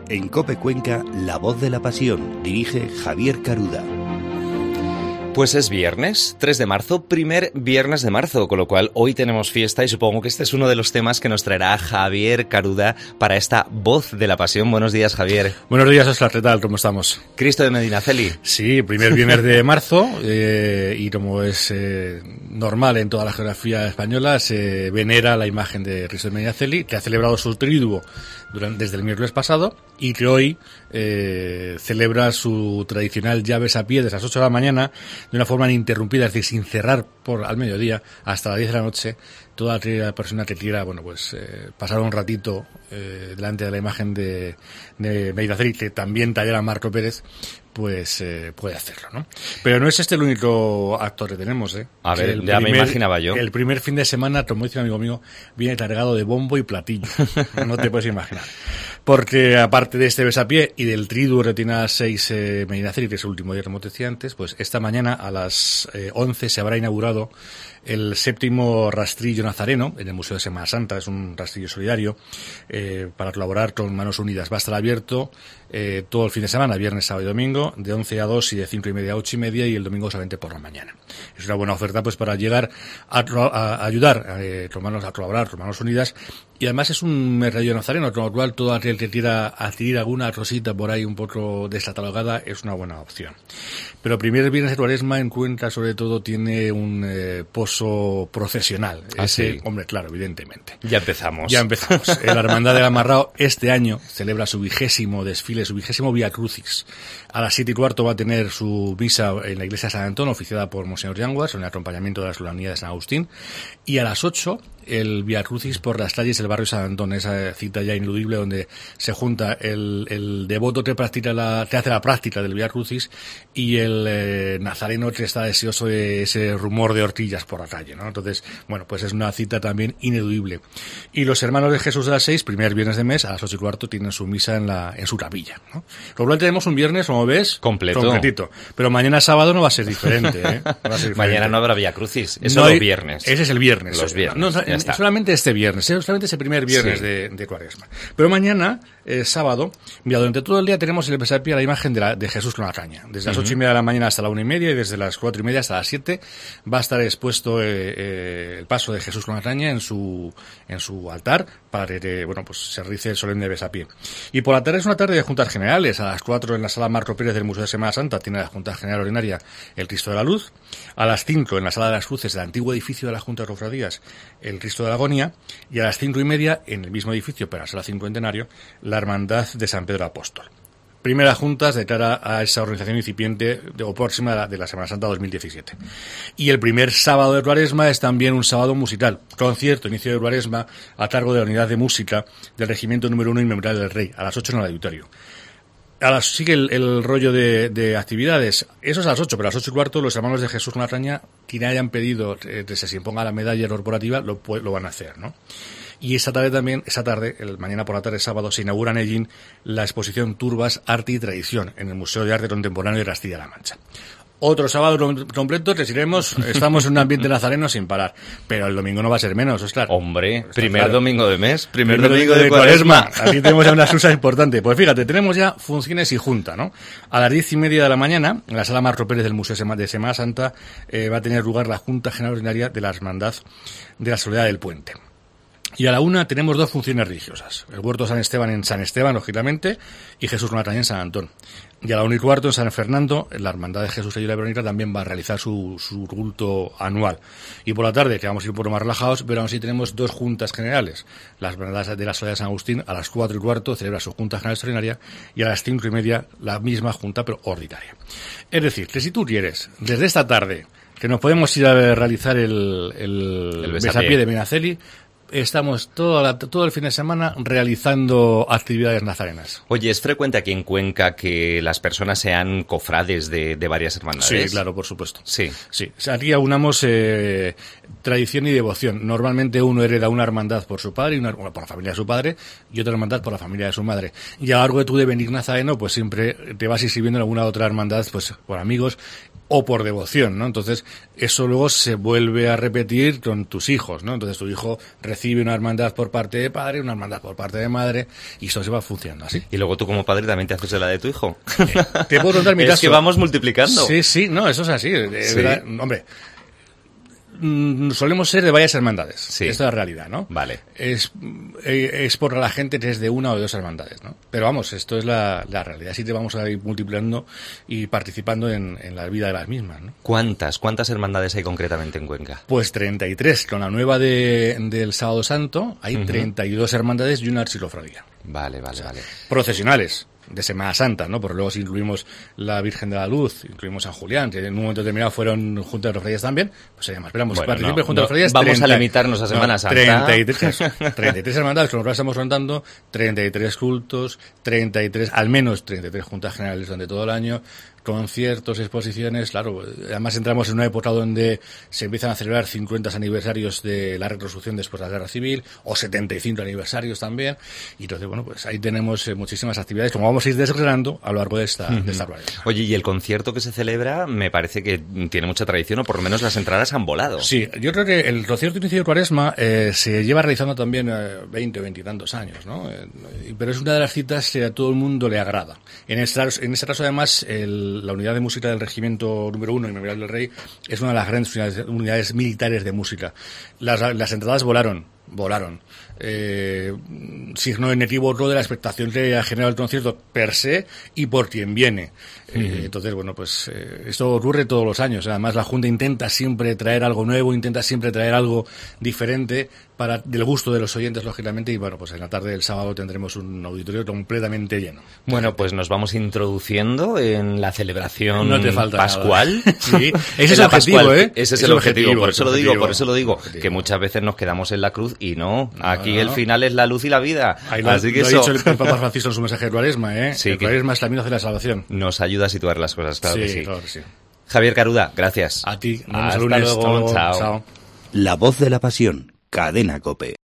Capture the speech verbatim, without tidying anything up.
En COPE Cuenca, La Voz de la Pasión. Dirige Javier Caruda. Pues es viernes, tres de marzo, primer viernes de marzo, con lo cual hoy tenemos fiesta y supongo que este es uno de los temas que nos traerá Javier Caruda para esta Voz de la Pasión. Buenos días, Javier. Buenos días, Oscar, ¿qué tal? ¿Cómo estamos? Cristo de Medinaceli. Sí, primer viernes de marzo eh, y como es eh, normal en toda la geografía española, se venera la imagen de Cristo de Medinaceli, que ha celebrado su triduo durante, desde el miércoles pasado y que hoy eh, celebra su tradicional llaves a pie desde las ocho de la mañana de una forma ininterrumpida, es decir, sin cerrar por al mediodía hasta las diez de la noche. Toda aquella persona que quiera, bueno, pues eh, pasar un ratito eh, delante de la imagen de, de Medinaceli, que también tallara Marco Pérez, pues eh, puede hacerlo, ¿no? Pero no es este el único actor que tenemos, ¿eh? A ver, el ya primer, me imaginaba yo. El primer fin de semana, como dice un amigo mío, viene cargado de bombo y platillo. No te puedes imaginar. Porque aparte de este besapié y del triduo Retina seis eh, Medinaceli, que es el último día, como te decía antes, pues esta mañana a las eh, once se habrá inaugurado el séptimo rastrillo nazareno en el Museo de Semana Santa. Es un rastrillo solidario eh, para colaborar con Manos Unidas. Va a estar abierto eh, todo el fin de semana, viernes, sábado y domingo, de once a dos y de cinco y media a ocho y media, y el domingo solamente por la mañana. Es una buena oferta pues para llegar a, a, a ayudar eh, con manos, a colaborar con Manos Unidas. Y además es un mercadillo nazareno, con lo cual todo aquel que quiera adquirir alguna rosita por ahí un poco descatalogada es una buena opción. Pero primer viernes de Cuaresma en Cuenca sobre todo tiene un eh, pozo procesional. ¿Ah, Ese, sí? Hombre, claro, evidentemente. Ya empezamos. Ya empezamos. La Hermandad del Amarrao este año celebra su vigésimo desfile, su vigésimo Vía Crucis. A las siete y cuarto va a tener su misa en la iglesia de San Antón, oficiada por Monseñor Yanguas, en el acompañamiento de la Solemnidad de San Agustín. Y a las ocho, el Vía Crucis por las calles del barrio San Antón, esa cita ya ineludible donde se junta el, el devoto que practica la, que hace la práctica del Vía Crucis y el eh, nazareno que está deseoso de ese rumor de horquillas por la calle, ¿no? Entonces, bueno, pues es una cita también ineludible. Y los hermanos de Jesús de las Seis, primer viernes de mes, a las ocho y cuarto, tienen su misa en la, en su capilla, ¿no? Con lo cual tenemos un viernes, como ves, completo. Completito. Pero mañana sábado no va a ser diferente, ¿eh? No va a ser diferente. Mañana no habrá Vía Crucis, eso no es hay, los viernes. Ese es el viernes. Los viernes, no, ya está. Solamente este viernes, ¿eh? Solamente ese primer viernes sí. de, de Cuaresma. Pero mañana, eh, sábado, mira, durante todo el día tenemos el besapié a la imagen de, la, de Jesús con la caña. Desde las uh-huh. ocho y media de la mañana hasta la una y media y desde las cuatro y media hasta las siete va a estar expuesto eh, eh, el paso de Jesús con la caña en su, en su altar para que, bueno, pues se realice el solemne besapié. Y por la tarde es una tarde de juntas generales. A las cuatro en la sala Marco Pérez del Museo de Semana Santa tiene la Junta General Ordinaria el Cristo de la Luz. A las cinco en la sala de las Cruces del antiguo edificio de la Junta de Cofradías el Cristo de la Agonía. Y a las cinco y media en el mismo edificio, pero a la sala cincuentenario, la Hermandad de San Pedro Apóstol. Primeras juntas de cara a esa organización incipiente de, o próxima de la, de la Semana Santa dos mil diecisiete. Y el primer sábado de Cuaresma es también un sábado musical. Concierto, inicio de Cuaresma, a cargo de la unidad de música del Regimiento número uno Inmemorial del Rey, a las ocho en el auditorio. A las, sigue el, el rollo de, de actividades. Eso es a las ocho, pero a las ocho y cuarto los hermanos de Jesús con la caña, quien hayan pedido eh, que se imponga la medalla corporativa, lo, lo van a hacer, ¿no? Y esa tarde también, esa tarde, el mañana por la tarde, sábado, se inaugura en Ellín la exposición Turbas, Arte y Tradición en el Museo de Arte Contemporáneo de Castilla-La Mancha. Otro sábado completo, que iremos, estamos en un ambiente nazareno sin parar. Pero el domingo no va a ser menos, Oscar. Hombre, Está primer claro. domingo de mes, primer, primer domingo, domingo de, de Cuaresma. Cuaresma. Aquí tenemos ya una excusa importante. Pues fíjate, tenemos ya funciones y junta, ¿no? A las diez y media de la mañana, en la sala Marco Pérez del Museo de Semana Santa, eh, va a tener lugar la Junta General Ordinaria de la Hermandad de la Soledad del Puente. Y a la una tenemos dos funciones religiosas. El Huerto San Esteban en San Esteban, lógicamente, y Jesús con la caña en San Antón. Y a la una y cuarto en San Fernando, la Hermandad de Jesús y la Verónica también va a realizar su, su culto anual. Y por la tarde, que vamos a ir un poco más relajados, pero aún así tenemos dos juntas generales. La Hermandad de la Soledad de San Agustín, a las cuatro y cuarto, celebra su Junta General Extraordinaria, y a las cinco y media, la misma junta, pero ordinaria. Es decir, que si tú quieres, desde esta tarde, que nos podemos ir a realizar el, el, el besapié de Medinaceli, estamos toda la, todo el fin de semana realizando actividades nazarenas. Oye, ¿es frecuente aquí en Cuenca que las personas sean cofrades de, de varias hermandades? Sí, claro, por supuesto. Sí. Sí. Aquí aunamos eh, tradición y devoción. Normalmente uno hereda una hermandad por su padre, y una, bueno, por la familia de su padre, y otra hermandad por la familia de su madre. Y a lo largo de tu devenir nazareno, pues siempre te vas inscribiendo en alguna otra hermandad, pues por amigos, o por devoción, ¿no? Entonces, eso luego se vuelve a repetir con tus hijos, ¿no? Entonces, tu hijo recibe una hermandad por parte de padre, una hermandad por parte de madre, y eso se va funcionando así. Y luego tú como padre también te haces la de tu hijo. Eh, te puedo contar mi es caso. que vamos multiplicando. Sí, sí, no, eso es así. De Sí. verdad, hombre, mm, solemos ser de varias hermandades. Sí. Esta es la realidad, ¿no? Vale. Es, eh, es por la gente que es de una o de dos hermandades, ¿no? Pero vamos, esto es la, la realidad. Así te vamos a ir multiplicando y participando en, en la vida de las mismas, ¿no? ¿Cuántas? ¿Cuántas hermandades hay concretamente en Cuenca? Pues treinta y tres. Con la nueva de, del Sábado Santo hay uh-huh. treinta y dos hermandades y una archicofradía. Vale, vale, o sea, vale. Procesionales. De Semana Santa, ¿no? Porque luego si incluimos la Virgen de la Luz, incluimos San Julián, que en un momento determinado fueron Junta de Cofradías también, pues se llama, esperamos, bueno, participe no, Junta de Cofradías. No, vamos treinta, a limitarnos a Semana no, Santa. treinta y tres, treinta y tres hermandades, con lo cual estamos contando treinta y tres cultos, treinta y tres, al menos treinta y tres juntas generales durante todo el año, conciertos, exposiciones, claro, además entramos en una época donde se empiezan a celebrar cincuenta aniversarios de la reconstrucción después de la Guerra Civil, o setenta y cinco aniversarios también, y entonces, bueno, pues ahí tenemos eh, muchísimas actividades, como vamos a ir desgranando a lo largo de esta, uh-huh. de esta playa. Oye, y el concierto que se celebra me parece que tiene mucha tradición, o por lo menos las entradas han volado. Sí, yo creo que el concierto inicio de Cuaresma eh, se lleva realizando también eh, veinte o veinte y tantos años, ¿no? Eh, pero es una de las citas que a todo el mundo le agrada. En este, en este caso, además, el la unidad de música del regimiento número uno y Memorial del Rey es una de las grandes unidades, unidades militares de música. Las, las entradas volaron, volaron. Eh, signo inequívoco de la expectación que ha generado el concierto per se y por quien viene. Uh-huh. Eh, entonces, bueno, pues eh, esto ocurre todos los años. Además, la Junta intenta siempre traer algo nuevo, intenta siempre traer algo diferente para del gusto de los oyentes, lógicamente, y bueno, pues en la tarde del sábado tendremos un auditorio completamente lleno. Bueno, pues nos vamos introduciendo en la celebración no te falta pascual. Sí, ese es el objetivo, pascual, ¿eh? Ese es, es el objetivo, objetivo, por eso lo objetivo, digo, por eso lo digo, objetivo. Que muchas veces nos quedamos en la cruz y no, no aquí no, el final es la luz y la vida. Ahí lo, Así que lo eso... ha dicho el Papa Francisco en su mensaje de Cuaresma, ¿eh? Sí, el Cuaresma es la camino hacia la salvación. Nos ayuda a situar las cosas, claro sí, que sí. Claro que sí. Javier Caruda, gracias. A ti, hasta lunes, luego, chao. chao. Chao. La voz de la pasión, Cadena COPE.